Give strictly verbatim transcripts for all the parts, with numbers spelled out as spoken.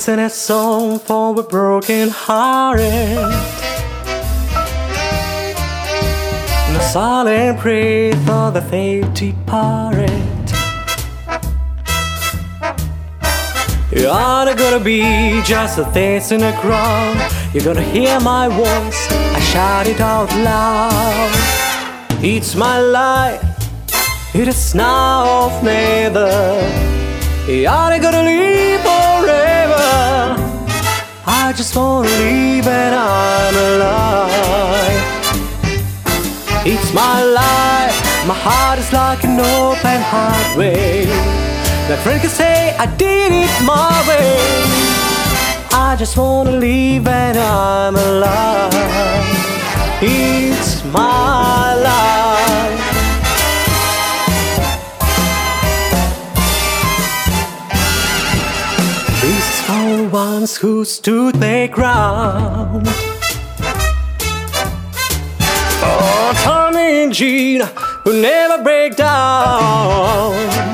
sing a song for a broken hearted. The silent prayer for the faith departed. You aren't gonna be just a face in the ground. You're gonna hear my voice, I shout it out loud. It's my life, it is now or never. You aren't gonna live forever. I just wanna live and I'm alive. It's my life, my heart is like an open highway. My friend can say I did it my way. I just wanna live and I'm alive. It's my life. This is for the ones who stood their ground. Oh, Tony and Gene who never break down.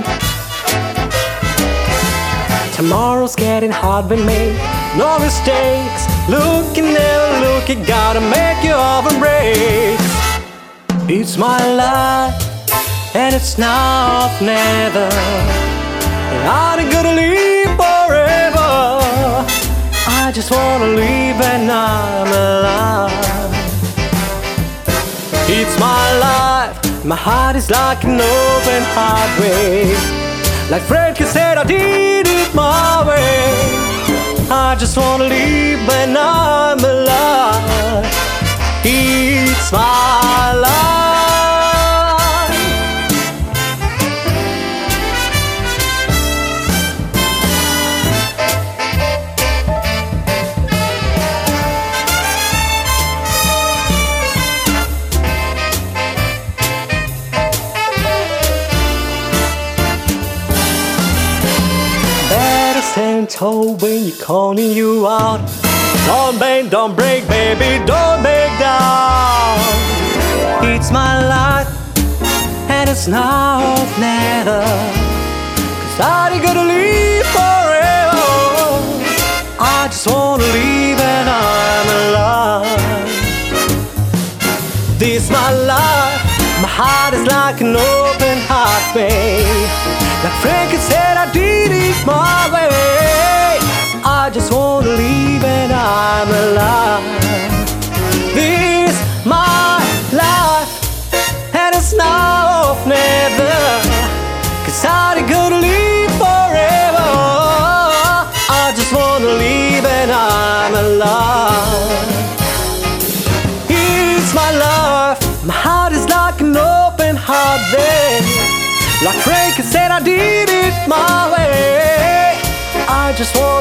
Tomorrow's getting hard, we make no mistakes. Look and never look, you gotta make your oven break. It's my life, and it's now or never. And I'm gonna live forever. I just wanna live and I'm alive. It's my life, my heart is like an open highway. Like Fred said, I did it my way. I just wanna live and I'm alive. It's my life. Stand tall when you're calling you out. Don't bend, don't break, baby, don't break down. It's my life, and it's now or never. Cause I ain't gonna live forever. I just wanna live and I'm alive. This my life, my heart is like an open highway. Like Frank said, I did it my way. I just wanna live and I'm alive. This my life, and it's now or never. Cause I ain't gonna live forever. I just wanna live and I'm alive. It's my life, my heart is like an open highway. Like Frank said, I did it my way. I just want